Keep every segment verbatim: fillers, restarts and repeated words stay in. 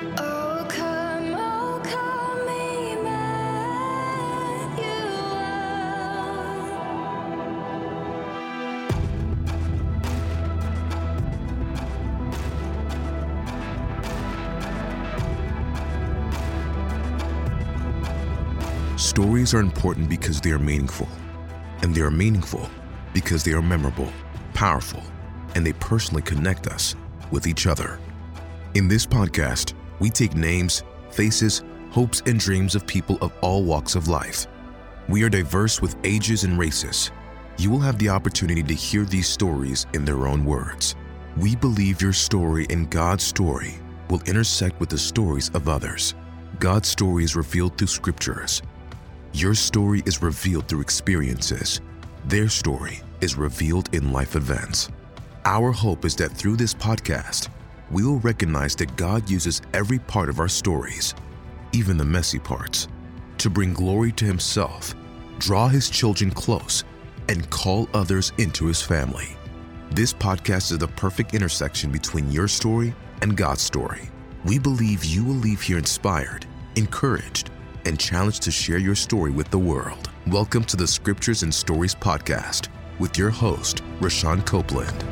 Oh, come, oh, come, Emmanuel. Stories are important because they are meaningful, and they are meaningful because they are memorable, powerful, and they personally connect us with each other. In this podcast, we take names, faces, hopes, and dreams of people of all walks of life. We are diverse with ages and races. You will have the opportunity to hear these stories in their own words. We believe your story and God's story will intersect with the stories of others. God's story is revealed through scriptures. Your story is revealed through experiences. Their story is revealed in life events. Our hope is that through this podcast, we will recognize that God uses every part of our stories, even the messy parts, to bring glory to Himself, draw His children close, and call others into His family. This podcast is the perfect intersection between your story and God's story. We believe you will leave here inspired, encouraged, and challenged to share your story with the world. Welcome to the Scriptures and Stories podcast with your host, Rashawn Copeland.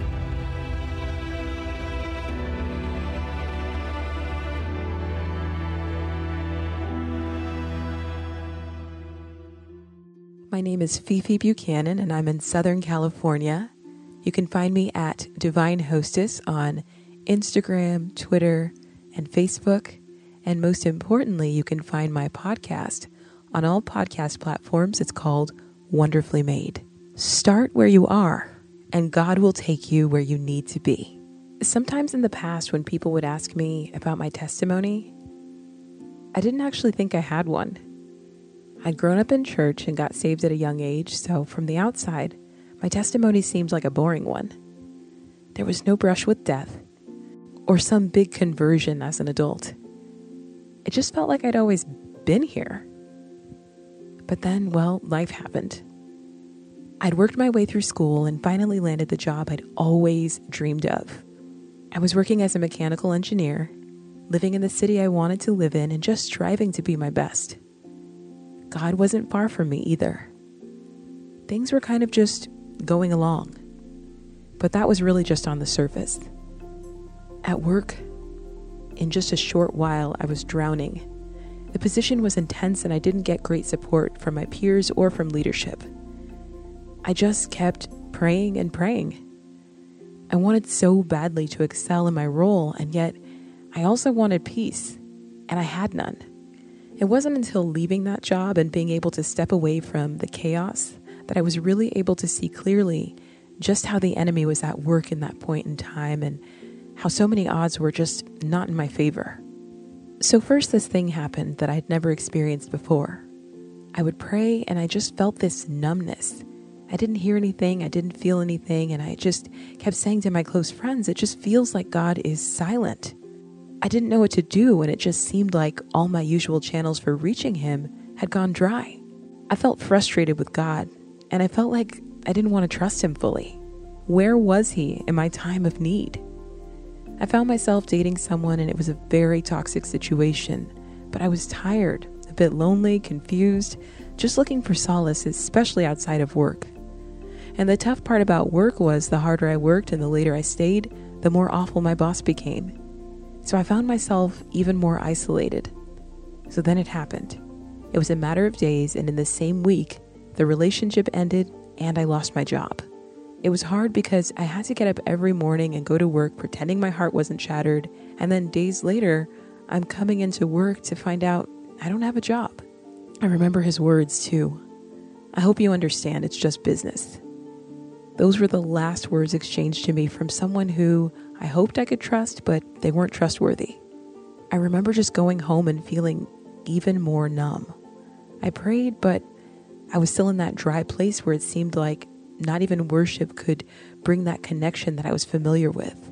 My name is Fifi Buchanan, and I'm in Southern California. You can find me at Divine Hostess on Instagram, Twitter, and Facebook. And most importantly, you can find my podcast on all podcast platforms. It's called Wonderfully Made. Start where you are, and God will take you where you need to be. Sometimes in the past, when people would ask me about my testimony, I didn't actually think I had one. I'd grown up in church and got saved at a young age, so from the outside, my testimony seemed like a boring one. There was no brush with death or some big conversion as an adult. It just felt like I'd always been here. But then, well, life happened. I'd worked my way through school and finally landed the job I'd always dreamed of. I was working as a mechanical engineer, living in the city I wanted to live in, and just striving to be my best. God wasn't far from me either. Things were kind of just going along. But that was really just on the surface. At work, in just a short while, I was drowning. The position was intense and I didn't get great support from my peers or from leadership. I just kept praying and praying. I wanted so badly to excel in my role, and yet I also wanted peace, and I had none. It wasn't until leaving that job and being able to step away from the chaos that I was really able to see clearly just how the enemy was at work in that point in time and how so many odds were just not in my favor. So first, this thing happened that I'd never experienced before. I would pray and I just felt this numbness. I didn't hear anything, I didn't feel anything, and I just kept saying to my close friends, it just feels like God is silent. I didn't know what to do, and it just seemed like all my usual channels for reaching Him had gone dry. I felt frustrated with God, and I felt like I didn't want to trust Him fully. Where was He in my time of need? I found myself dating someone, and it was a very toxic situation, but I was tired, a bit lonely, confused, just looking for solace, especially outside of work. And the tough part about work was the harder I worked and the later I stayed, the more awful my boss became. So I found myself even more isolated. So then it happened. It was a matter of days, and in the same week, the relationship ended and I lost my job. It was hard because I had to get up every morning and go to work pretending my heart wasn't shattered, and then days later, I'm coming into work to find out I don't have a job. I remember his words too. I hope you understand it's just business. Those were the last words exchanged to me from someone who I hoped I could trust, but they weren't trustworthy. I remember just going home and feeling even more numb. I prayed, but I was still in that dry place where it seemed like not even worship could bring that connection that I was familiar with.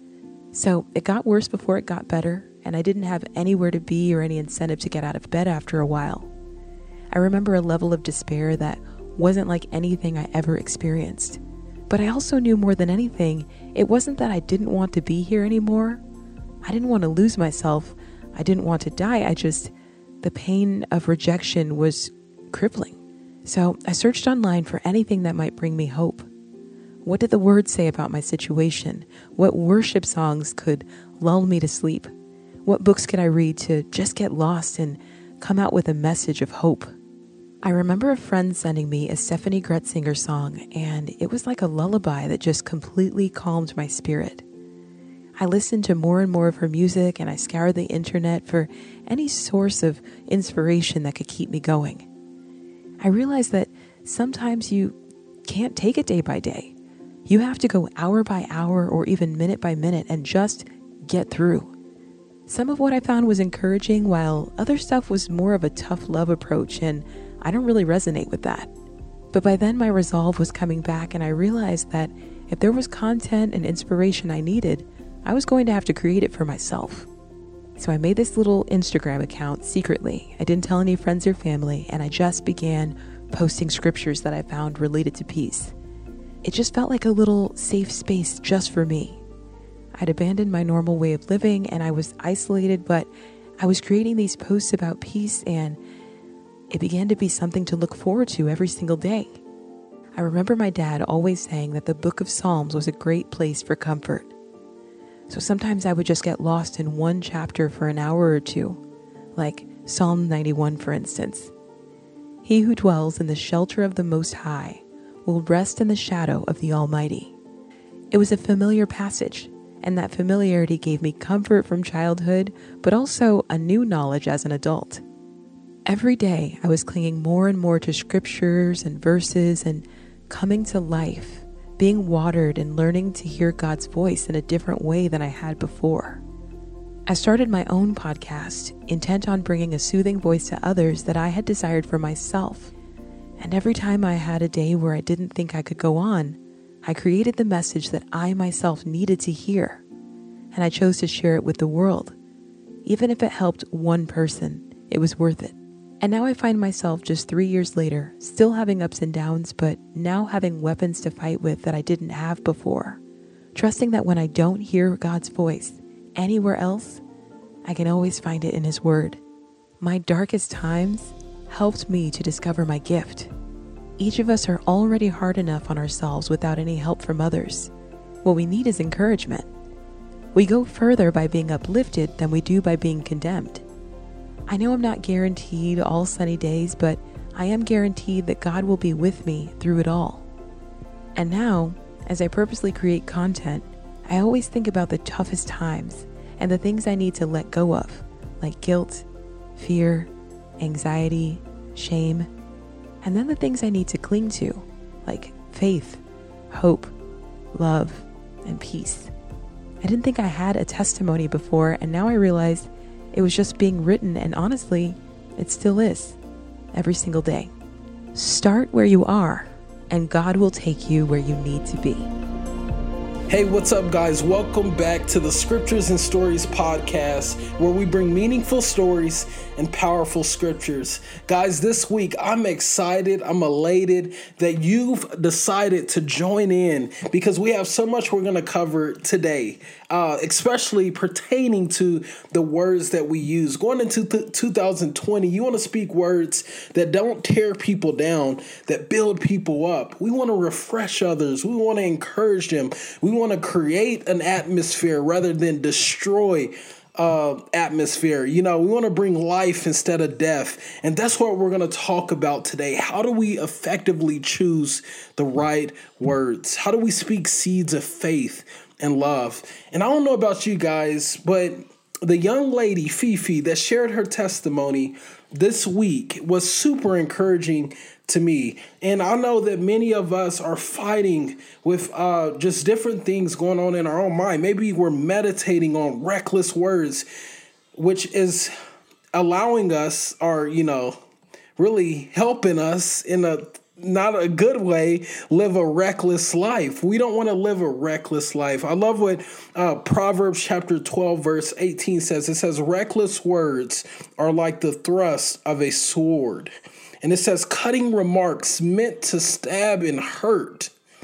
So it got worse before it got better, and I didn't have anywhere to be or any incentive to get out of bed after a while. I remember a level of despair that wasn't like anything I ever experienced. But I also knew more than anything, it wasn't that I didn't want to be here anymore, I didn't want to lose myself. I didn't want to die. I just, the pain of rejection was crippling. So I searched online for anything that might bring me hope. What did the Word say about my situation? What worship songs could lull me to sleep? What books could I read to just get lost and come out with a message of hope? I remember a friend sending me a Stephanie Gretzinger song, and it was like a lullaby that just completely calmed my spirit. I listened to more and more of her music, and I scoured the internet for any source of inspiration that could keep me going. I realized that sometimes you can't take it day by day. You have to go hour by hour or even minute by minute and just get through. Some of what I found was encouraging, while other stuff was more of a tough love approach, and I don't really resonate with that. But by then my resolve was coming back, and I realized that if there was content and inspiration I needed, I was going to have to create it for myself. So I made this little Instagram account secretly. I didn't tell any friends or family, and I just began posting scriptures that I found related to peace. It just felt like a little safe space just for me. I'd abandoned my normal way of living, and I was isolated, but I was creating these posts about peace, and it began to be something to look forward to every single day. I remember my dad always saying that the book of Psalms was a great place for comfort. So sometimes I would just get lost in one chapter for an hour or two, like Psalm ninety-one, for instance. He who dwells in the shelter of the Most High will rest in the shadow of the Almighty. It was a familiar passage, and that familiarity gave me comfort from childhood, but also a new knowledge as an adult. Every day I was clinging more and more to scriptures and verses and coming to life, being watered and learning to hear God's voice in a different way than I had before. I started my own podcast, intent on bringing a soothing voice to others that I had desired for myself. And every time I had a day where I didn't think I could go on, I created the message that I myself needed to hear. And I chose to share it with the world. Even if it helped one person, it was worth it. And now I find myself just three years later, still having ups and downs, but now having weapons to fight with that I didn't have before. Trusting that when I don't hear God's voice anywhere else, I can always find it in His Word. My darkest times helped me to discover my gift. Each of us are already hard enough on ourselves without any help from others. What we need is encouragement. We go further by being uplifted than we do by being condemned. I know I'm not guaranteed all sunny days, but I am guaranteed that God will be with me through it all. And now, as I purposely create content, I always think about the toughest times and the things I need to let go of, like guilt, fear, anxiety, shame, and then the things I need to cling to, like faith, hope, love, and peace. I didn't think I had a testimony before, and now I realize it was just being written, and honestly, it still is, every single day. Start where you are, and God will take you where you need to be. Hey, what's up, guys? Welcome back to the Scriptures and Stories podcast, where we bring meaningful stories and powerful scriptures. Guys, this week, I'm excited, I'm elated that you've decided to join in because we have so much we're going to cover today, uh, especially pertaining to the words that we use. Going into th- two thousand twenty, you want to speak words that don't tear people down, that build people up. We want to refresh others. We want to encourage them. We want to create an atmosphere rather than destroy uh, atmosphere. You know, we want to bring life instead of death. And that's what we're going to talk about today. How do we effectively choose the right words? How do we speak seeds of faith and love? And I don't know about you guys, but the young lady, Fifi, that shared her testimony this week was super encouraging to me. And I know that many of us are fighting with uh, just different things going on in our own mind. Maybe we're meditating on reckless words, which is allowing us or, you know, really helping us in a not a good way, live a reckless life. We don't want to live a reckless life. I love what uh, Proverbs chapter twelve, verse eighteen says. It says, reckless words are like the thrust of a sword. And it says, cutting remarks meant to stab and hurt.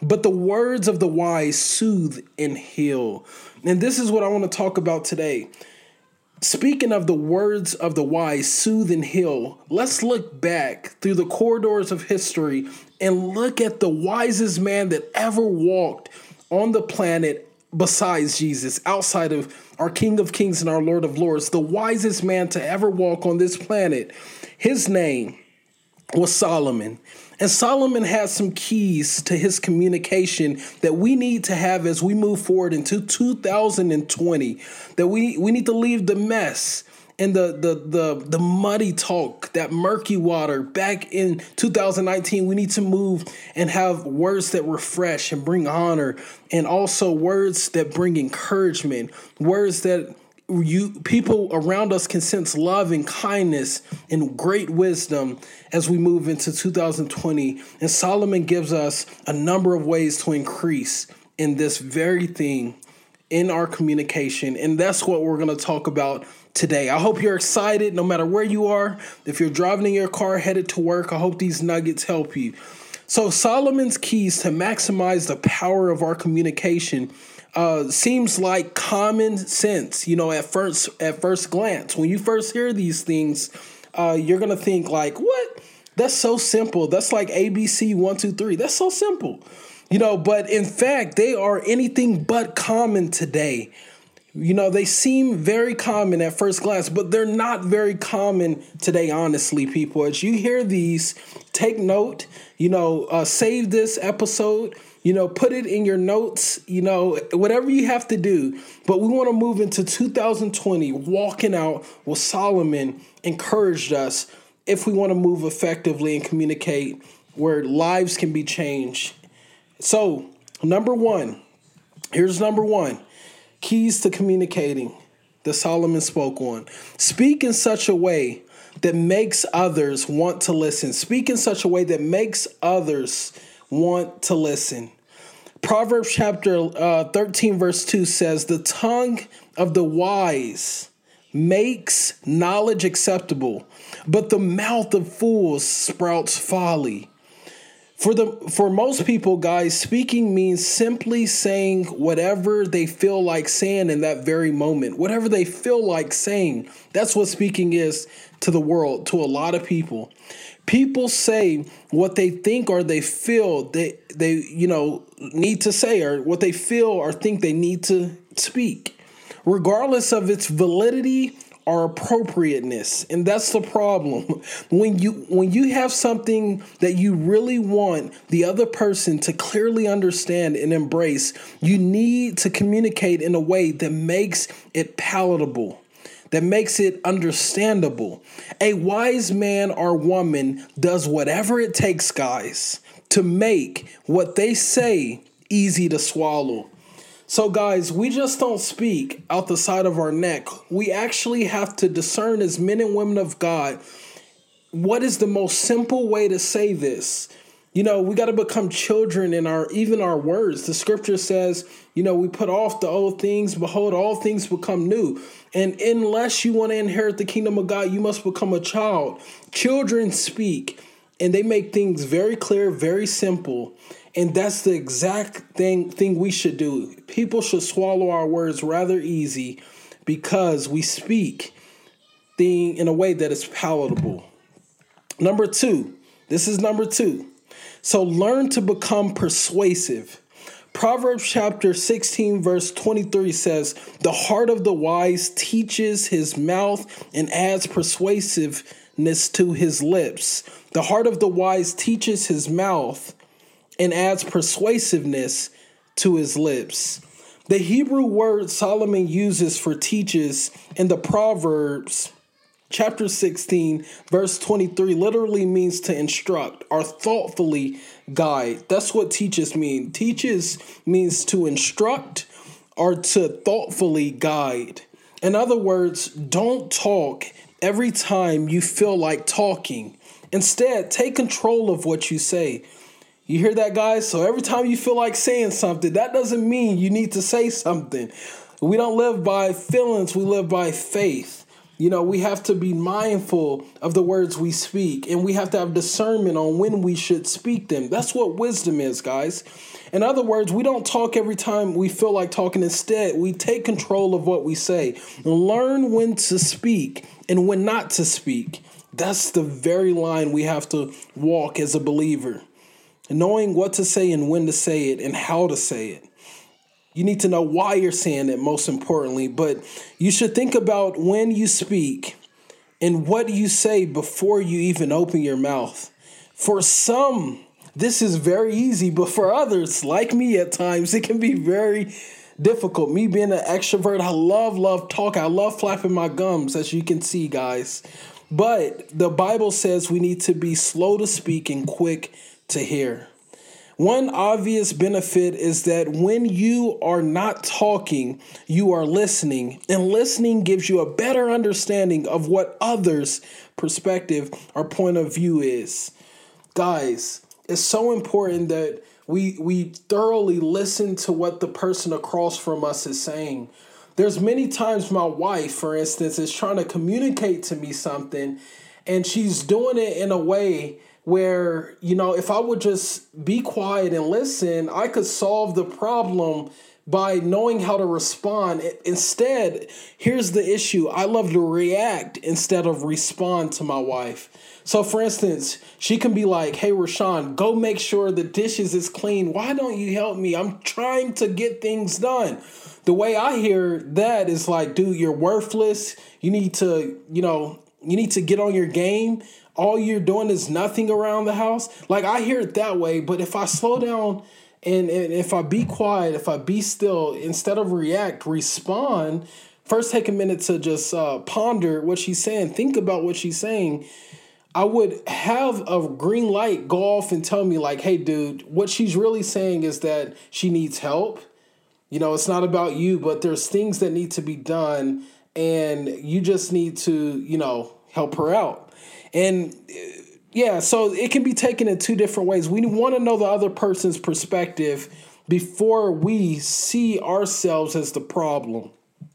but the words of the wise soothe and heal. And this is what I want to talk about today. Speaking of the words of the wise, soothe and heal, let's look back through the corridors of history and look at the wisest man that ever walked on the planet besides Jesus, outside of our King of Kings and our Lord of Lords, the wisest man to ever walk on this planet. His name was Solomon. And Solomon has some keys to his communication that we need to have as we move forward into two thousand twenty, that we, we need to leave the mess and the, the, the, the muddy talk, that murky water back in two thousand nineteen. We need to move and have words that refresh and bring honor, and also words that bring encouragement, words that you people around us can sense love and kindness and great wisdom as we move into two thousand twenty. And Solomon gives us a number of ways to increase in this very thing in our communication. And that's what we're going to talk about today. I hope you're excited no matter where you are. If you're driving in your car headed to work, I hope these nuggets help you. So Solomon's keys to maximize the power of our communication Uh, seems like common sense, you know, at first at first glance. When you first hear these things, uh, you're going to think like, what? That's so simple. That's like A B C one, two, three. That's so simple, you know, but in fact, they are anything but common today. You know, they seem very common at first glance, but they're not very common today, honestly, people. As you hear these, take note, you know, uh, save this episode. You know, put it in your notes, you know, whatever you have to do. But we want to move into two thousand twenty, walking out what Solomon encouraged us if we want to move effectively and communicate where lives can be changed. So, number one, here's number one, keys to communicating that Solomon spoke on. Speak in such a way that makes others want to listen. Speak in such a way that makes others want to listen. Proverbs chapter uh, thirteen, verse two says, the tongue of the wise makes knowledge acceptable, but the mouth of fools sprouts folly. For the for most people, guys, speaking means simply saying whatever they feel like saying in that very moment, whatever they feel like saying. That's what speaking is to the world, to a lot of people. People say what they think or they feel they, they, you know, need to say, or what they feel or think they need to speak, regardless of its validity or appropriateness. And that's the problem. When you when you have something that you really want the other person to clearly understand and embrace, you need to communicate in a way that makes it palatable, that makes it understandable. A wise man or woman does whatever it takes, guys, to make what they say easy to swallow. So, guys, we just don't speak out the side of our neck. We actually have to discern as men and women of God what is the most simple way to say this. You know, we got to become children in our even our words. The scripture says, you know, we put off the old things. Behold, all things become new. And unless you want to inherit the kingdom of God, you must become a child. Children speak, and they make things very clear, very simple. And that's the exact thing, thing we should do. People should swallow our words rather easy because we speak thing in a way that is palatable. Number two, this is number two. So learn to become persuasive. Proverbs chapter sixteen, verse twenty-three says, the heart of the wise teaches his mouth and adds persuasiveness to his lips. The heart of the wise teaches his mouth and adds persuasiveness to his lips. The Hebrew word Solomon uses for teaches in the Proverbs chapter sixteen, verse twenty-three literally means to instruct or thoughtfully guide. That's what teaches mean. Teaches means to instruct or to thoughtfully guide. In other words, don't talk every time you feel like talking. Instead, take control of what you say. You hear that, guys? So every time you feel like saying something, that doesn't mean you need to say something. We don't live by feelings. We live by faith. You know, we have to be mindful of the words we speak, and we have to have discernment on when we should speak them. That's what wisdom is, guys. In other words, we don't talk every time we feel like talking. Instead, we take control of what we say. Learn when to speak and when not to speak. That's the very line we have to walk as a believer. Knowing what to say and when to say it and how to say it. You need to know why you're saying it, most importantly, but you should think about when you speak and what you say before you even open your mouth. For some, this is very easy, but for others, like me at times, it can be very difficult. Me being an extrovert, I love, love talking. I love flapping my gums, as you can see, guys. But the Bible says we need to be slow to speak and quick to hear. One obvious benefit is that when you are not talking, you are listening, and listening gives you a better understanding of what others' perspective or point of view is. Guys, it's so important that we we thoroughly listen to what the person across from us is saying. There's many times my wife, for instance, is trying to communicate to me something, and she's doing it in a way where, you know, if I would just be quiet and listen, I could solve the problem by knowing how to respond. Instead, here's the issue. I love to react instead of respond to my wife. So, for instance, she can be like, hey, Rashawn, go make sure the dishes is clean. Why don't you help me? I'm trying to get things done. The way I hear that is like, dude, you're worthless. You need to, you know, you need to get on your game. All you're doing is nothing around the house. Like, I hear it that way. But if I slow down and, and if I be quiet, if I be still, instead of react, respond, first take a minute to just uh, ponder what she's saying. Think about what she's saying. I would have a green light go off and tell me like, hey, dude, what she's really saying is that she needs help. You know, it's not about you, but there's things that need to be done. And you just need to, you know, help her out. And yeah, so it can be taken in two different ways. We want to know the other person's perspective before we see ourselves as the problem.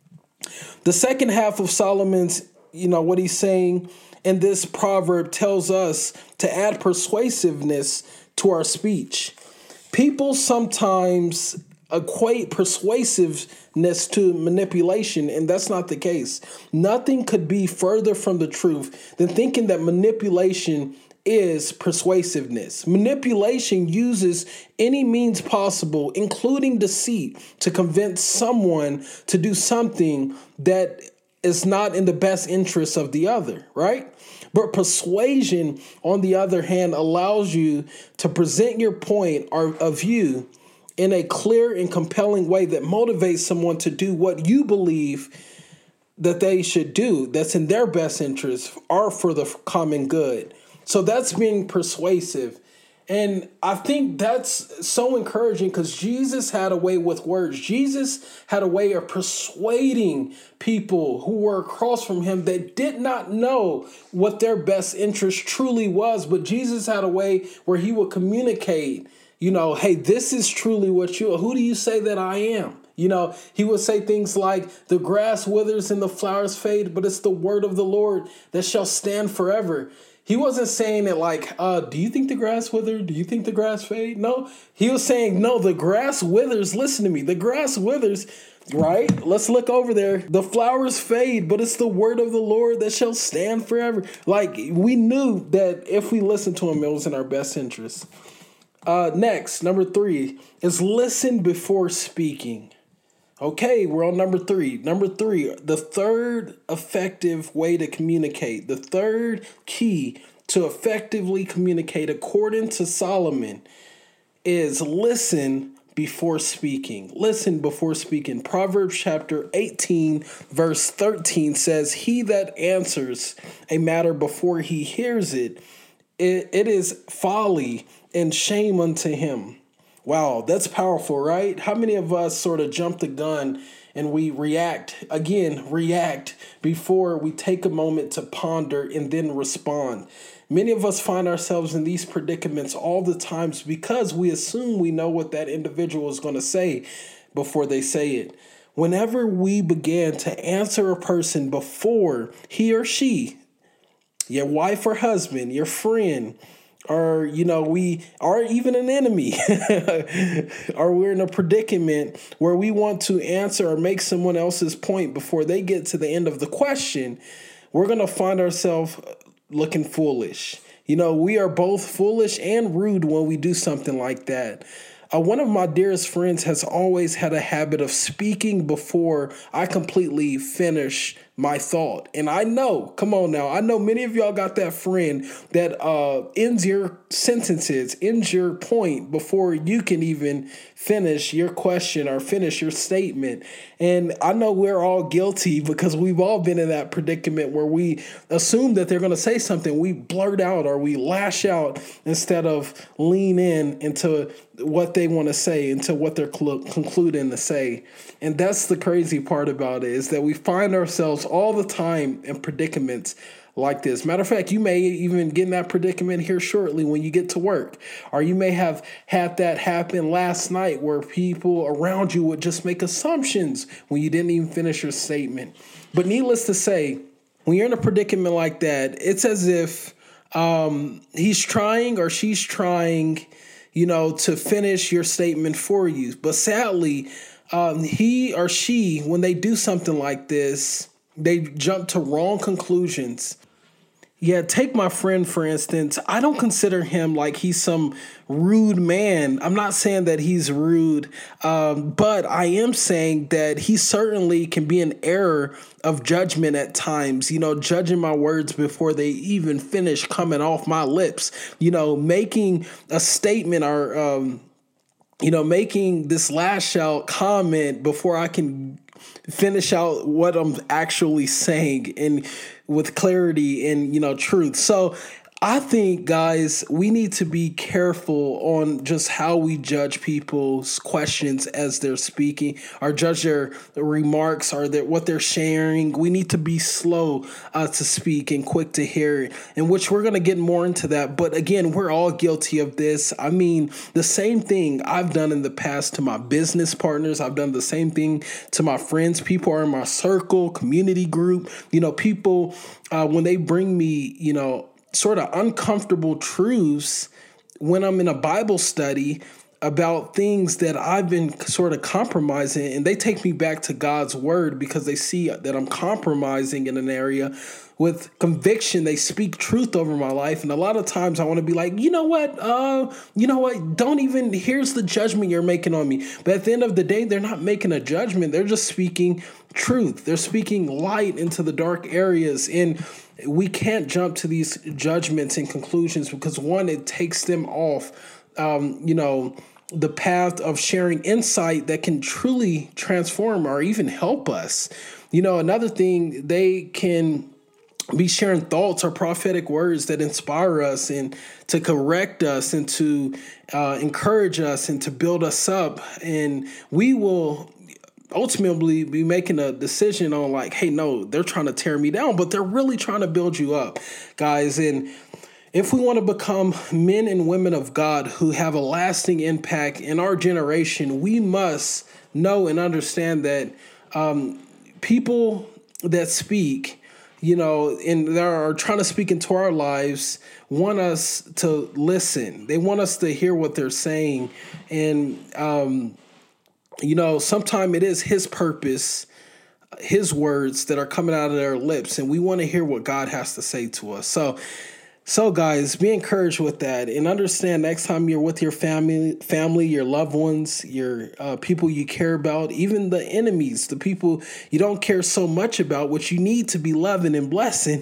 The second half of Solomon's, you know, what he's saying in this proverb tells us to add persuasiveness to our speech. People sometimes equate persuasiveness to manipulation, and that's not the case. Nothing could be further from the truth than thinking that manipulation is persuasiveness. Manipulation uses any means possible, including deceit, to convince someone to do something that is not in the best interest of the other, right? But persuasion, on the other hand, allows you to present your point or of view in a clear and compelling way that motivates someone to do what you believe that they should do, that's in their best interest or for the common good. So that's being persuasive. And I think that's so encouraging because Jesus had a way with words. Jesus had a way of persuading people who were across from him that did not know what their best interest truly was. But Jesus had a way where he would communicate, you know, hey, this is truly what you, who do you say that I am? You know, he would say things like the grass withers and the flowers fade, but it's the word of the Lord that shall stand forever. He wasn't saying it like, uh, do you think the grass withers? Do you think the grass fade? No, he was saying, no, the grass withers. Listen to me. The grass withers, right? Let's look over there. The flowers fade, but it's the word of the Lord that shall stand forever. Like, we knew that if we listened to him, it was in our best interest. Uh, next, number three is listen before speaking. Okay, we're on number three. Number three, the third effective way to communicate, the third key to effectively communicate, according to Solomon, is listen before speaking. Listen before speaking. Proverbs chapter eighteen, verse thirteen says, he that answers a matter before he hears it, it, it is folly and shame unto him. Wow, that's powerful, right? How many of us sort of jump the gun and we react, again, react before we take a moment to ponder and then respond? Many of us find ourselves in these predicaments all the times because we assume we know what that individual is going to say before they say it. whenever we begin to answer a person before he or she, your wife or husband, your friend, or, you know, we are even an enemy, or we're in a predicament where we want to answer or make someone else's point before they get to the end of the question, we're going to find ourselves looking foolish. You know, we are both foolish and rude when we do something like that. Uh, one of my dearest friends has always had a habit of speaking before I completely finish my thought. And I know, come on now, I know many of y'all got that friend that uh, ends your sentences, ends your point before you can even finish your question or finish your statement. And I know we're all guilty because we've all been in that predicament where we assume that they're going to say something. We blurt out or we lash out instead of lean in into what they want to say, into what they're cl- concluding to say. And that's the crazy part about it, is that we find ourselves all the time in predicaments like this. Matter of fact, you may even get in that predicament here shortly when you get to work, or you may have had that happen last night where people around you would just make assumptions when you didn't even finish your statement. But needless to say, when you're in a predicament like that, it's as if um, he's trying or she's trying, you know, to finish your statement for you. But sadly, um, he or she, when they do something like this, they jump to wrong conclusions. Yeah, take my friend, for instance. I don't consider him like he's some rude man. I'm not saying that he's rude, um, but I am saying that he certainly can be an error of judgment at times, you know, judging my words before they even finish coming off my lips, you know, making a statement or, um, you know, making this lash out comment before I can finish out what I'm actually saying and with clarity and, you know, truth. So I think, guys, we need to be careful on just how we judge people's questions as they're speaking, or judge their remarks or their, what they're sharing. We need to be slow uh, to speak and quick to hear it, in which we're going to get more into that. But again, we're all guilty of this. I mean, the same thing I've done in the past to my business partners. I've done the same thing to my friends. People are in my circle, community group, you know, people, uh, when they bring me, you know, sort of uncomfortable truths when I'm in a Bible study about things that I've been sort of compromising, and they take me back to God's word because they see that I'm compromising in an area. With conviction, they speak truth over my life. And a lot of times I want to be like, you know what? Uh, you know what? Don't even, here's the judgment you're making on me. But at the end of the day, they're not making a judgment. They're just speaking truth. They're speaking light into the dark areas. And we can't jump to these judgments and conclusions because, one, it takes them off, um, you know, the path of sharing insight that can truly transform or even help us. You know, another thing, they can be sharing thoughts or prophetic words that inspire us and to correct us and to uh, encourage us and to build us up. And we will ultimately be making a decision on like, hey, no, they're trying to tear me down, but they're really trying to build you up, guys. And if we want to become men and women of God who have a lasting impact in our generation, we must know and understand that um, people that speak, you know, and they are trying to speak into our lives, want us to listen. They want us to hear what they're saying. And, um, you know, sometimes it is his purpose, his words that are coming out of their lips, and we want to hear what God has to say to us. So, so guys, be encouraged with that, and understand next time you're with your family, family, your loved ones, your uh, people you care about, even the enemies, the people you don't care so much about, which you need to be loving and blessing.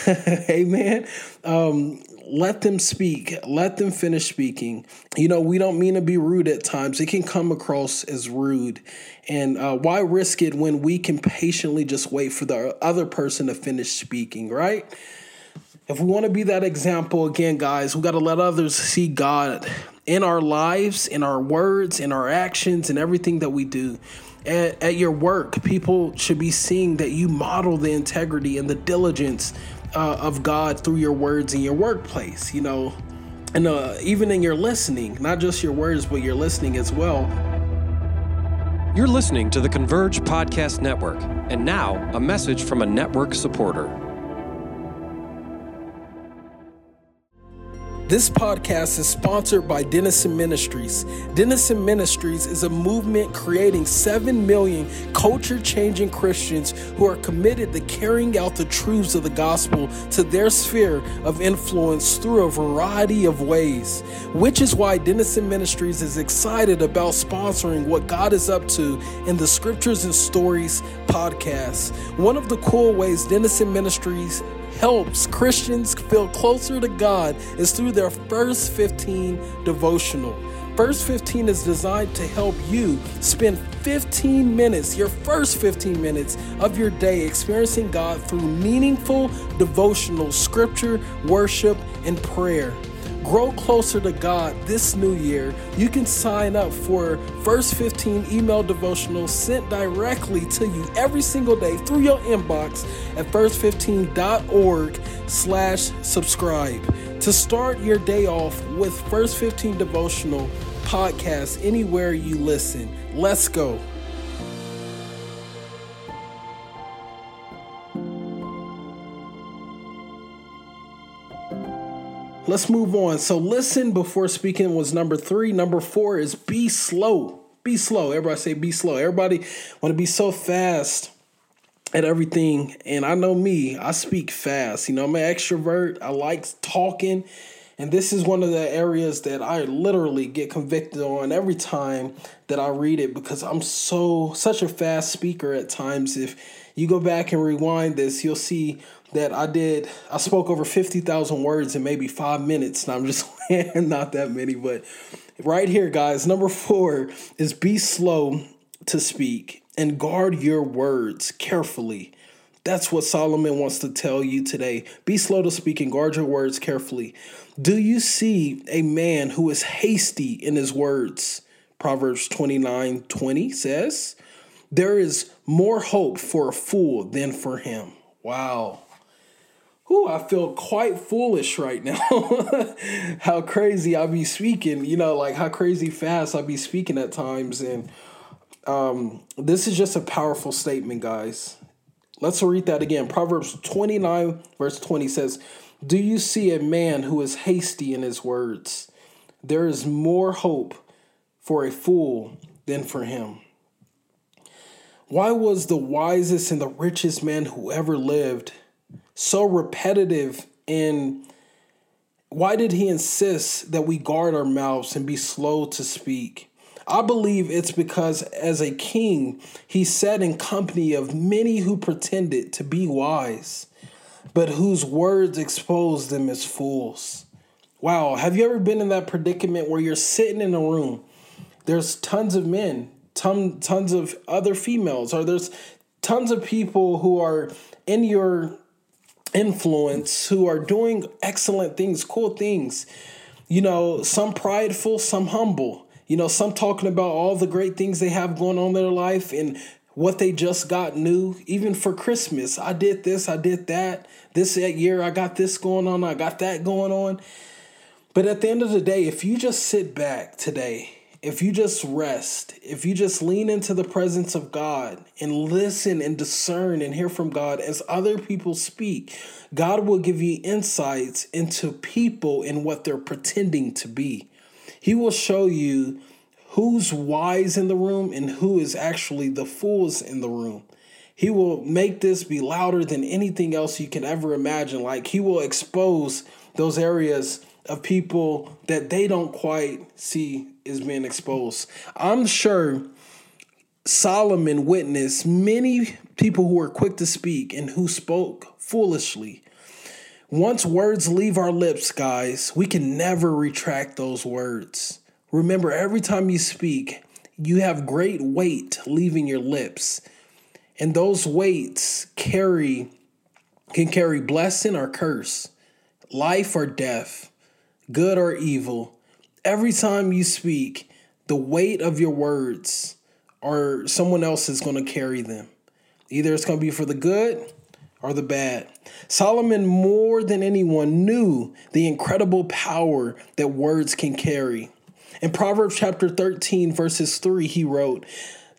Amen. Um, Let them speak. Let them finish speaking. You know, we don't mean to be rude at times. It can come across as rude. And uh, why risk it when we can patiently just wait for the other person to finish speaking, right? If we want to be that example, again, guys, we got to let others see God in our lives, in our words, in our actions, and everything that we do. At, at your work, people should be seeing that you model the integrity and the diligence Uh, of God through your words in your workplace, you know, and uh, even in your listening, not just your words, but your listening as well. You're listening to the Converge Podcast Network, and now a message from a network supporter. This podcast is sponsored by Denison Ministries. Denison Ministries is a movement creating seven million culture-changing Christians who are committed to carrying out the truths of the gospel to their sphere of influence through a variety of ways, which is why Denison Ministries is excited about sponsoring what God is up to in the Scriptures and Stories podcast. One of the cool ways Denison Ministries helps Christians feel closer to God is through their First fifteen devotional. First fifteen is designed to help you spend fifteen minutes, your first fifteen minutes of your day experiencing God through meaningful devotional scripture, worship, and prayer. Grow closer to God this new year. You can sign up for First fifteen email devotionals sent directly to you every single day through your inbox at first fifteen dot org slash subscribe. To start your day off with First fifteen devotional podcast anywhere you listen. Let's go. Let's move on. So listen before speaking was number three. Number four is be slow. Be slow. Everybody say be slow. Everybody want to be so fast at everything. And I know me, I speak fast. You know, I'm an extrovert. I like talking. And this is one of the areas that I literally get convicted on every time that I read it because I'm so such a fast speaker at times. If you go back and rewind this, you'll see that I did, I spoke over fifty thousand words in maybe five minutes. And I'm just not that many, but right here, guys, number four is be slow to speak and guard your words carefully. That's what Solomon wants to tell you today. Be slow to speak and guard your words carefully. Do you see a man who is hasty in his words? Proverbs twenty-nine twenty says, there is more hope for a fool than for him. Wow. Ooh, I feel quite foolish right now. How crazy I be speaking, you know, like how crazy fast I be speaking at times. And um, this is just a powerful statement, guys. Let's read that again. Proverbs twenty-nine verse twenty says, do you see a man who is hasty in his words? There is more hope for a fool than for him. Why was the wisest and the richest man who ever lived so repetitive, and why did he insist that we guard our mouths and be slow to speak? I believe it's because as a king, he sat in company of many who pretended to be wise, but whose words exposed them as fools. Wow, have you ever been in that predicament where you're sitting in a room, there's tons of men, ton, tons of other females, or there's tons of people who are in your influence, who are doing excellent things, cool things, you know, some prideful, some humble, you know, some talking about all the great things they have going on in their life and what they just got new. Even for Christmas, I did this, I did that, this year I got this going on, I got that going on. But at the end of the day, if you just sit back today, if you just rest, if you just lean into the presence of God and listen and discern and hear from God as other people speak, God will give you insights into people and what they're pretending to be. He will show you who's wise in the room and who is actually the fools in the room. He will make this be louder than anything else you can ever imagine. Like he will expose those areas of people that they don't quite see is being exposed. I'm sure Solomon witnessed many people who were quick to speak and who spoke foolishly. Once words leave our lips, guys, we can never retract those words. Remember, every time you speak, you have great weight leaving your lips. And those weights carry can carry blessing or curse, life or death, good or evil. Every time you speak, the weight of your words or someone else is going to carry them. Either it's going to be for the good or the bad. Solomon, more than anyone, knew the incredible power that words can carry. In Proverbs chapter thirteen, verses three, he wrote,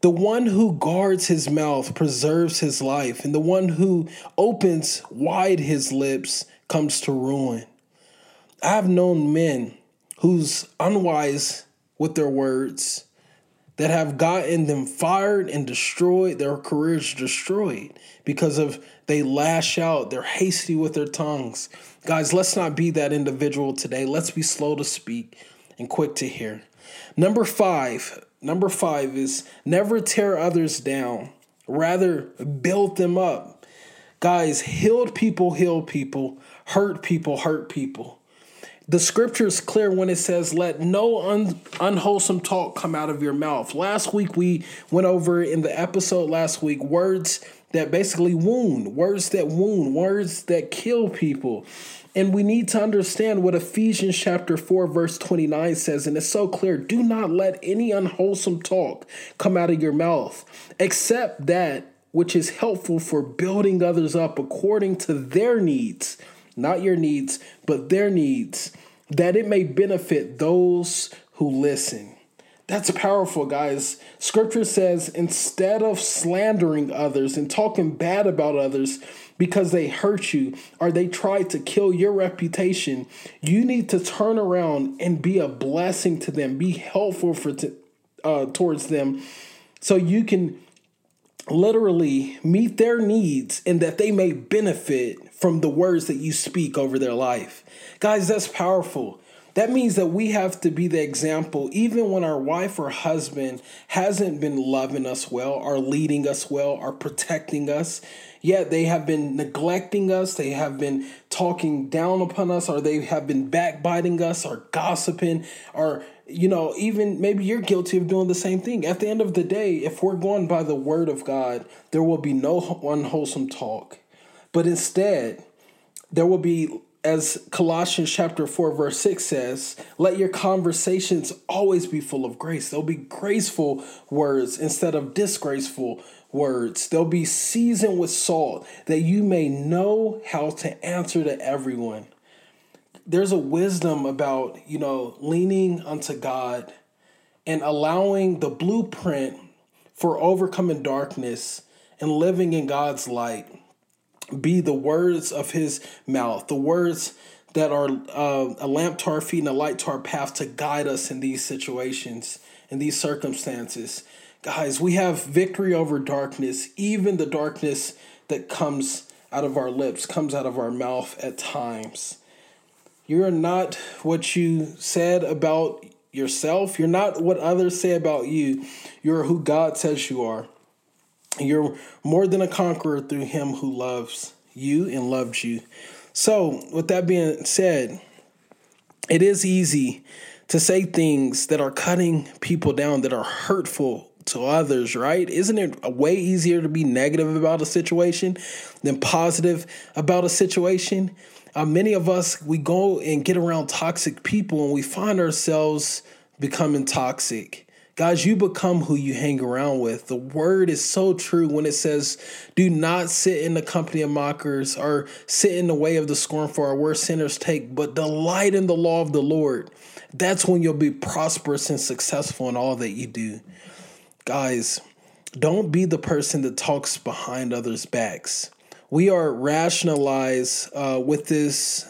The one who guards his mouth preserves his life, and the one who opens wide his lips comes to ruin. I have known men who's unwise with their words that have gotten them fired and destroyed, their careers destroyed because of they lash out, they're hasty with their tongues. Guys, let's not be that individual today. Let's be slow to speak and quick to hear. Number five, number five is never tear others down. Rather, build them up. Guys, healed people heal people, hurt people hurt people. The scripture is clear when it says, let no un- unwholesome talk come out of your mouth. Last week, we went over in the episode last week, words that basically wound, words that wound, words that kill people. And we need to understand what Ephesians chapter four, verse twenty-nine says. And it's so clear. Do not let any unwholesome talk come out of your mouth, except that which is helpful for building others up according to their needs. Not your needs, but their needs, that it may benefit those who listen. That's powerful, guys. Scripture says instead of slandering others and talking bad about others because they hurt you or they tried to kill your reputation, you need to turn around and be a blessing to them, be helpful for t- uh, towards them so you can literally meet their needs and that they may benefit from the words that you speak over their life. Guys, that's powerful. That means that we have to be the example, even when our wife or husband hasn't been loving us well, or leading us well, or protecting us. Yet they have been neglecting us, they have been talking down upon us, or they have been backbiting us, or gossiping, or, you know, even maybe you're guilty of doing the same thing. At the end of the day, if we're going by the word of God, there will be no unwholesome talk. But instead, there will be, as Colossians chapter four, verse six says, let your conversations always be full of grace. There'll be graceful words instead of disgraceful words. They'll be seasoned with salt that you may know how to answer to everyone. There's a wisdom about, you know, leaning unto God and allowing the blueprint for overcoming darkness and living in God's light be the words of his mouth, the words that are uh, a lamp to our feet and a light to our path to guide us in these situations, in these circumstances. Guys, we have victory over darkness, even the darkness that comes out of our lips, comes out of our mouth at times. You're not what you said about yourself. You're not what others say about you. You're who God says you are. You're more than a conqueror through him who loves you and loved you. So with that being said, it is easy to say things that are cutting people down, that are hurtful to others, right? Isn't it way easier to be negative about a situation than positive about a situation? Uh, many of us, we go and get around toxic people and we find ourselves becoming toxic. Guys, you become who you hang around with. The word is so true when it says, do not sit in the company of mockers or sit in the way of the scornful or where sinners take, but delight in the law of the Lord. That's when you'll be prosperous and successful in all that you do. Guys, don't be the person that talks behind others' backs. We are rationalized uh, with this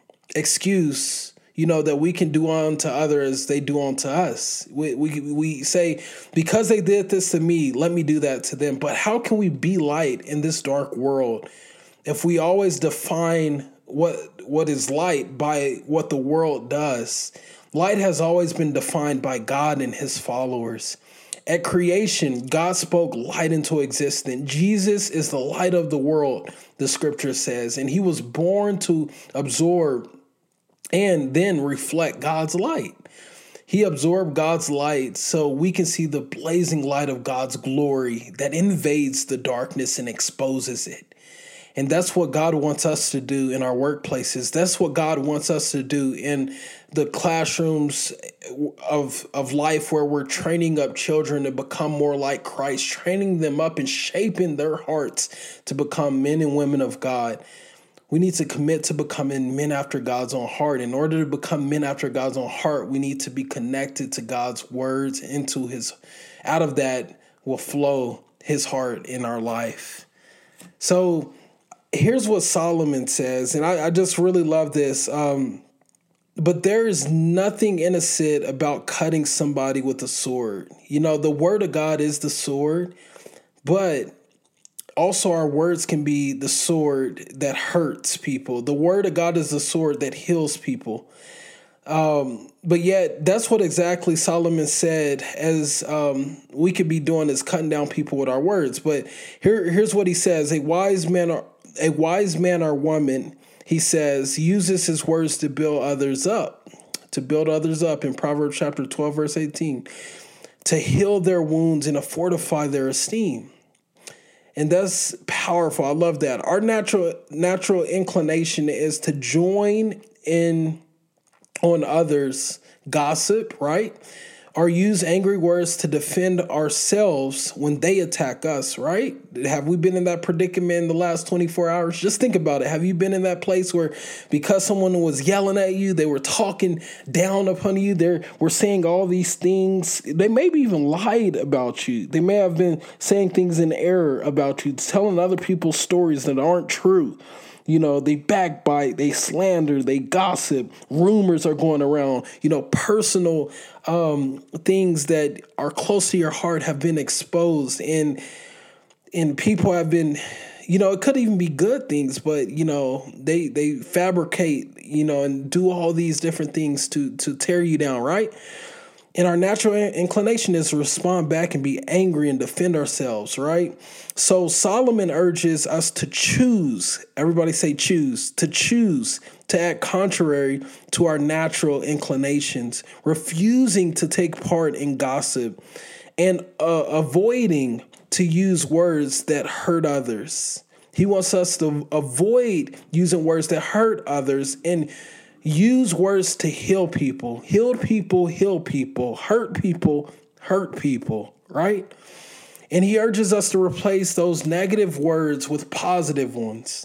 excuse, you know, that we can do unto others as they do unto us. We, we we say, because they did this to me, let me do that to them. But how can we be light in this dark world if we always define what what is light by what the world does? Light has always been defined by God and his followers. At creation, God spoke light into existence. Jesus is the light of the world, the scripture says, and he was born to absorb and then reflect God's light. He absorbed God's light so we can see the blazing light of God's glory that invades the darkness and exposes it. And that's what God wants us to do in our workplaces. That's what God wants us to do in the classrooms of, of life, where we're training up children to become more like Christ, training them up and shaping their hearts to become men and women of God. We need to commit to becoming men after God's own heart. In order to become men after God's own heart, we need to be connected to God's words, into his, out of that, will flow his heart in our life. So here's what Solomon says, and I, I just really love this. Um, but there is nothing innocent about cutting somebody with a sword. You know, the word of God is the sword, but also our words can be the sword that hurts people. The word of God is the sword that heals people. Um, but yet that's what exactly Solomon said as um, we could be doing is cutting down people with our words. But here, here's what he says. A wise man or a wise man or woman, he says, uses his words to build others up, to build others up in Proverbs chapter twelve, verse eighteen, to heal their wounds and to fortify their esteem. And that's powerful. I love that. Our natural natural inclination is to join in on others' gossip, right? Or use angry words to defend ourselves when they attack us, right? Have we been in that predicament in the last twenty-four hours? Just think about it. Have you been in that place where because someone was yelling at you, they were talking down upon you, they were saying all these things, they maybe even lied about you. They may have been saying things in error about you, telling other people's stories that aren't true. You know, they backbite, they slander, they gossip, rumors are going around, you know, personal um, things that are close to your heart have been exposed, and and people have been, you know, it could even be good things, but, you know, they they fabricate, you know, and do all these different things to to tear you down, right? And our natural inclination is to respond back and be angry and defend ourselves, right? So Solomon urges us to choose, everybody say choose, to choose to act contrary to our natural inclinations, refusing to take part in gossip, and uh, avoiding to use words that hurt others. He wants us to avoid using words that hurt others and use words to heal people. Healed people, heal people. Hurt people, hurt people, right? And he urges us to replace those negative words with positive ones.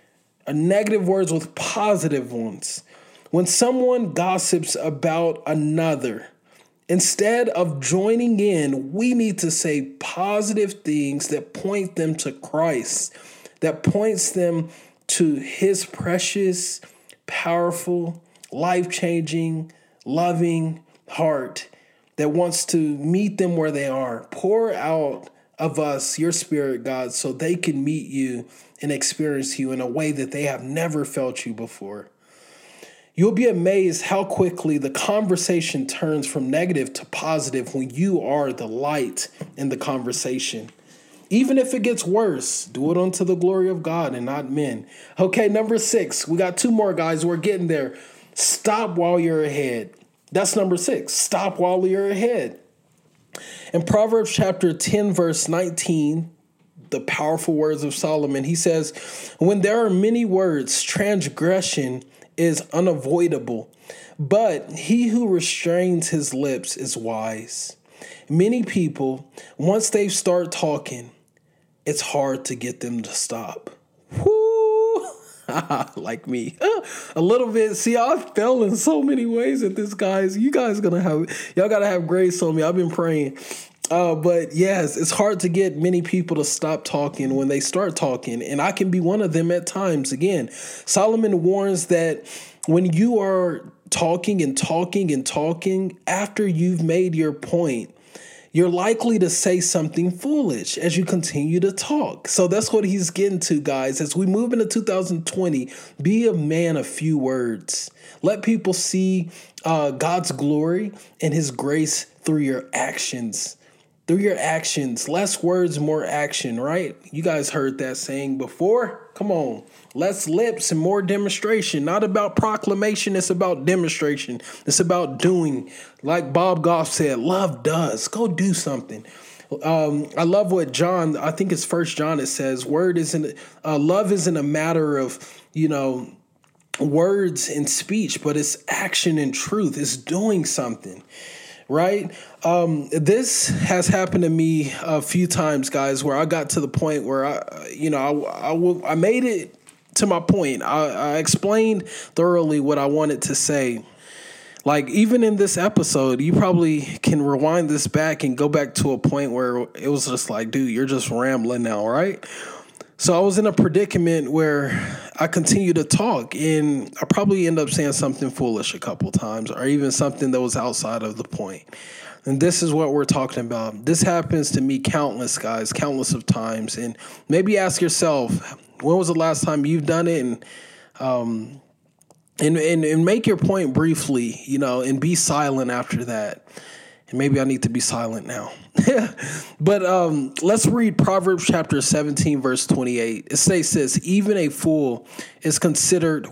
A negative words with positive ones. When someone gossips about another, instead of joining in, we need to say positive things that point them to Christ, that points them to his precious, powerful, life-changing, loving heart that wants to meet them where they are. Pour out of us your spirit, God, so they can meet you and experience you in a way that they have never felt you before. You'll be amazed how quickly the conversation turns from negative to positive when you are the light in the conversation. Even if it gets worse, do it unto the glory of God and not men. Okay, number six. We got two more, guys. We're getting there. Stop while you're ahead. That's number six. Stop while you're ahead. In Proverbs chapter ten, verse nineteen, the powerful words of Solomon, he says, when there are many words, transgression is unavoidable, but he who restrains his lips is wise. Many people, once they start talking, it's hard to get them to stop. Whoo! Like me. A little bit. See, I fell in so many ways at this, guys. You guys gonna have, y'all gotta have grace on me. I've been praying. Uh, but yes, it's hard to get many people to stop talking when they start talking. And I can be one of them at times. Again, Solomon warns that when you are talking and talking and talking, after you've made your point, you're likely to say something foolish as you continue to talk. So that's what he's getting to, guys. As we move into two thousand twenty, be a man of few words. Let people see uh, God's glory and his grace through your actions. Through your actions. Less words, more action, right? You guys heard that saying before. Come on. Less lips and more demonstration. Not about proclamation. It's about demonstration. It's about doing. Like Bob Goff said, love does. Go do something. Um, I love what John, I think it's First John, it says, word isn't, uh, love isn't a matter of, you know, words and speech, but it's action and truth. It's doing something. Right? Um, this has happened to me a few times, guys, where I got to the point where I, you know, I, I, I made it to my point. I, I explained thoroughly what I wanted to say. Like, even in this episode, you probably can rewind this back and go back to a point where it was just like, dude, you're just rambling now, right? So I was in a predicament where I continued to talk, and I probably end up saying something foolish a couple times, or even something that was outside of the point. And this is what we're talking about. This happens to me countless, guys, countless of times. And maybe ask yourself, when was the last time you've done it? And um, and, and and make your point briefly, you know, and be silent after that. And maybe I need to be silent now. But um, let's read Proverbs chapter seventeen, verse twenty-eight. It says this, even a fool is considered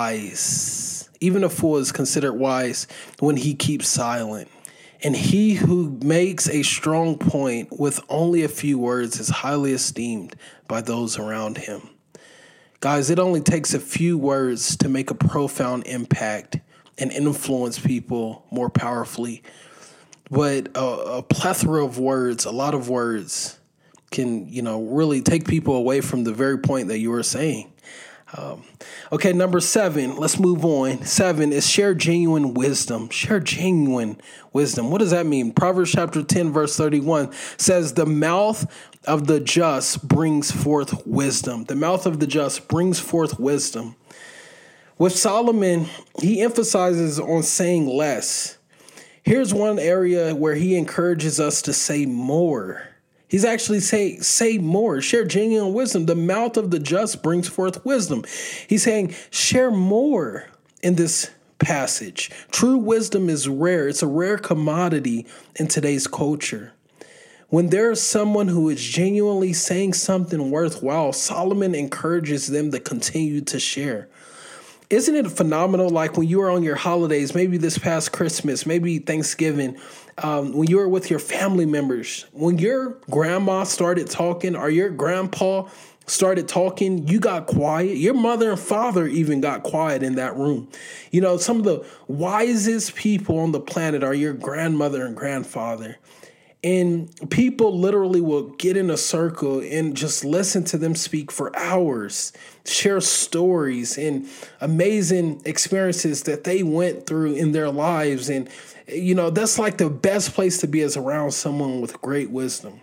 wise. Even a fool is considered wise when he keeps silent. And he who makes a strong point with only a few words is highly esteemed by those around him. Guys, it only takes a few words to make a profound impact and influence people more powerfully. But a, a plethora of words, a lot of words can, you know, really take people away from the very point that you were saying. Um, okay, number seven, let's move on. Seven is share genuine wisdom. Share genuine wisdom. What does that mean? Proverbs chapter ten, verse thirty-one says, the mouth of the just brings forth wisdom. The mouth of the just brings forth wisdom. With Solomon, he emphasizes on saying less. Here's one area where he encourages us to say more. He's actually saying, say more, share genuine wisdom. The mouth of the just brings forth wisdom. He's saying, share more in this passage. True wisdom is rare. It's a rare commodity in today's culture. When there's someone who is genuinely saying something worthwhile, Solomon encourages them to continue to share. Isn't it phenomenal? Like when you were on your holidays, maybe this past Christmas, maybe Thanksgiving, um, when you were with your family members, when your grandma started talking or your grandpa started talking, you got quiet. Your mother and father even got quiet in that room. You know, some of the wisest people on the planet are your grandmother and grandfather. And people literally will get in a circle and just listen to them speak for hours, share stories and amazing experiences that they went through in their lives. And, you know, that's like the best place to be, is around someone with great wisdom.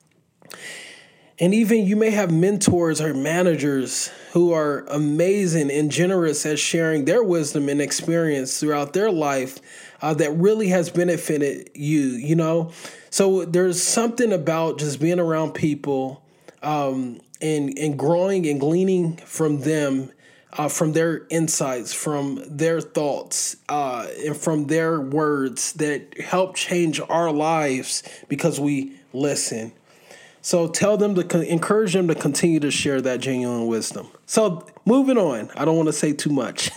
And even you may have mentors or managers who are amazing and generous at sharing their wisdom and experience throughout their life uh, that really has benefited you, you know. So there's something about just being around people um, and, and growing and gleaning from them, uh, from their insights, from their thoughts, uh, and from their words that help change our lives because we listen. So tell them to con- encourage them to continue to share that genuine wisdom. So moving on, I don't want to say too much,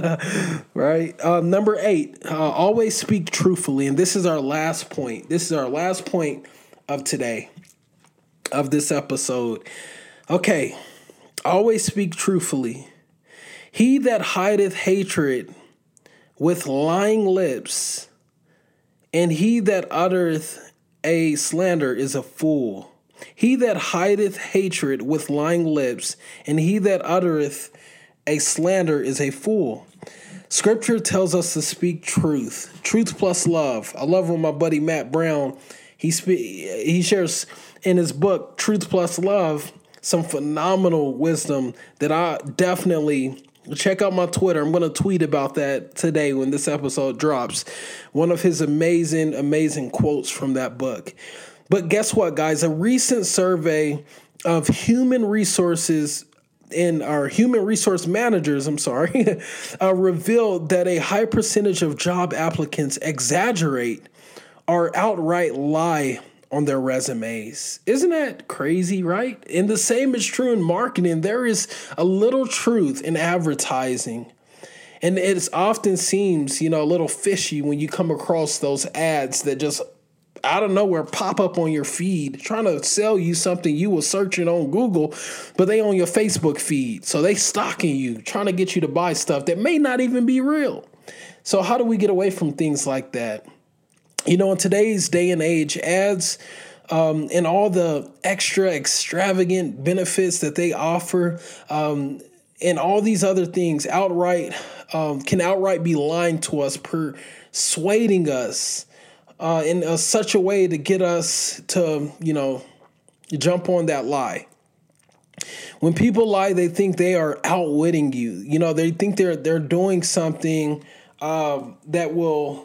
right? Uh, number eight, uh, always speak truthfully. And this is our last point. This is our last point of today, of this episode. Okay, always speak truthfully. He that hideth hatred with lying lips, and he that uttereth a slander is a fool. He that hideth hatred with lying lips, and he that uttereth a slander is a fool. Scripture tells us to speak truth, truth plus love. I love when my buddy Matt Brown, he spe- he shares in his book, Truth Plus Love, some phenomenal wisdom that I definitely check out my Twitter. I'm going to tweet about that today when this episode drops. One of his amazing, amazing quotes from that book. But guess what, guys? A recent survey of human resources in our human resource managers, I'm sorry, uh, revealed that a high percentage of job applicants exaggerate or outright lie on their resumes. Isn't that crazy, right? And the same is true in marketing. There is a little truth in advertising. And it often seems, you know, a little fishy when you come across those ads that just out of nowhere pop up on your feed trying to sell you something you were searching on Google, but they on your Facebook feed. So they stalking you, trying to get you to buy stuff that may not even be real. So how do we get away from things like that? You know, in today's day and age, ads um, and all the extra extravagant benefits that they offer, um, and all these other things outright um, can outright be lying to us, persuading us uh, in a, such a way to get us to, you know, jump on that lie. When people lie, they think they are outwitting you. You know, they think they're they're doing something uh, that will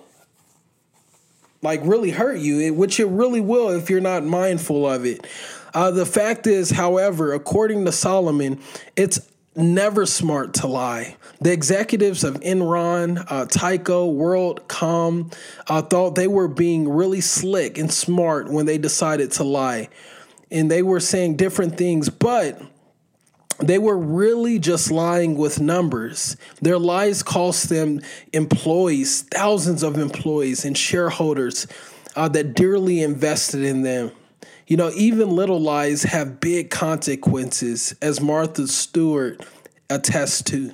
like really hurt you, which it really will if you're not mindful of it. Uh, the fact is, however, according to Solomon, it's never smart to lie. The executives of Enron, uh, Tyco, WorldCom uh, thought they were being really slick and smart when they decided to lie. And they were saying different things, but they were really just lying with numbers. Their lies cost them employees, thousands of employees and shareholders uh, that dearly invested in them. You know, even little lies have big consequences, as Martha Stewart attests to.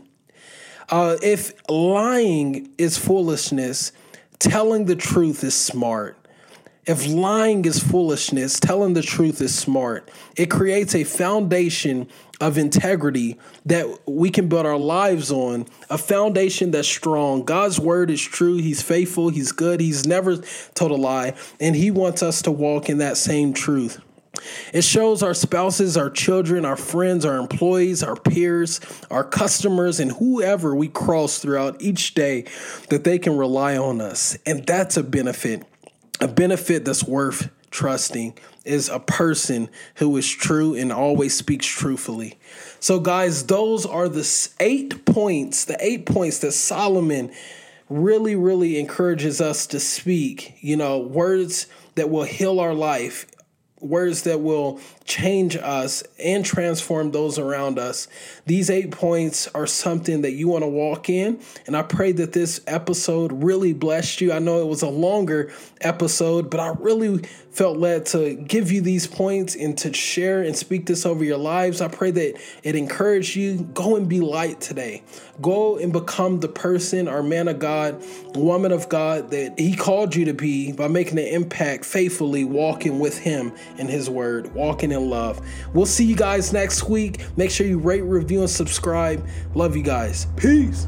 Uh, if lying is foolishness, telling the truth is smart. If lying is foolishness, telling the truth is smart. It creates a foundation of integrity that we can build our lives on, a foundation that's strong. God's word is true. He's faithful. He's good. He's never told a lie, and he wants us to walk in that same truth. It shows our spouses, our children, our friends, our employees, our peers, our customers, and whoever we cross throughout each day that they can rely on us, and that's a benefit. A benefit that's worth trusting is a person who is true and always speaks truthfully. So, guys, those are the eight points, the eight points that Solomon really, really encourages us to speak. You know, words that will heal our life, words that will change us and transform those around us. These eight points are something that you want to walk in. And I pray that this episode really blessed you. I know it was a longer episode, but I really felt led to give you these points and to share and speak this over your lives. I pray that it encouraged you. Go and be light today. Go and become the person or man of God, woman of God that he called you to be by making an impact faithfully, walking with him in his word, walking in love. We'll see you guys next week. Make sure you rate, review, and subscribe. Love you guys. Peace.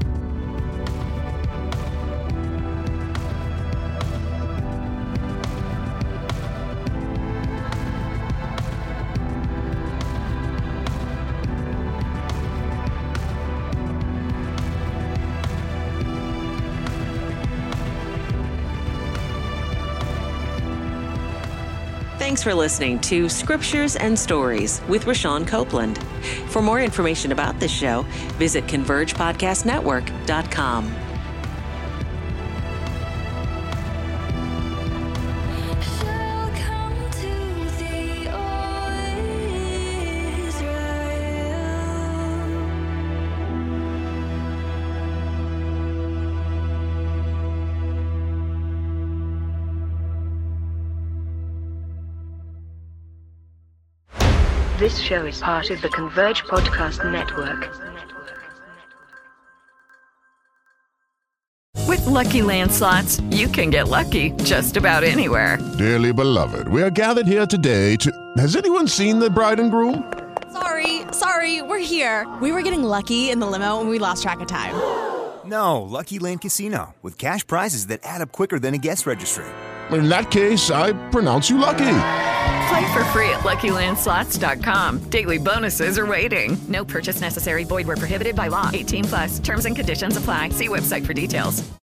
Thanks for listening to Scriptures and Stories with Rashawn Copeland. For more information about this show, visit converge podcast network dot com. Shall come to thee, O Israel. This show is part of the Converge Podcast Network. With Lucky Land Slots, you can get lucky just about anywhere. Dearly beloved, we are gathered here today to... Has anyone seen the bride and groom? Sorry, sorry, we're here. We were getting lucky in the limo and we lost track of time. No, Lucky Land Casino, with cash prizes that add up quicker than a guest registry. In that case, I pronounce you lucky. Play for free at lucky land slots dot com. Daily bonuses are waiting. No purchase necessary. Void where prohibited by law. eighteen plus. Terms and conditions apply. See website for details.